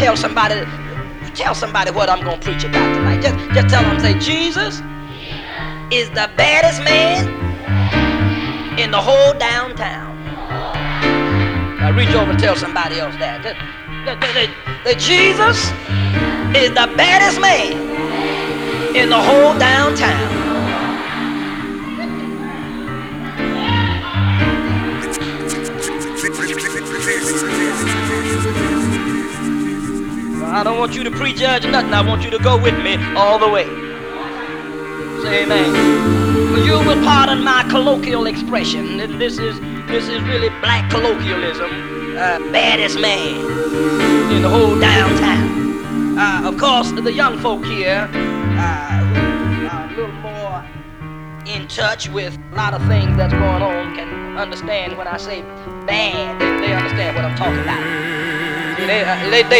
tell somebody what I'm going to preach about tonight. Just tell them, say, Jesus is the baddest man in the whole downtown. Now reach over and tell somebody else that. That Jesus is the baddest man in the whole downtown. I don't want you to prejudge nothing. I want you to go with me all the way. Say amen. But you will pardon my colloquial expression. This is really black colloquialism. Baddest man in the whole downtown. Of course, the young folk here who are a little more in touch with a lot of things that's going on can understand when I say bad. They understand what I'm talking about. They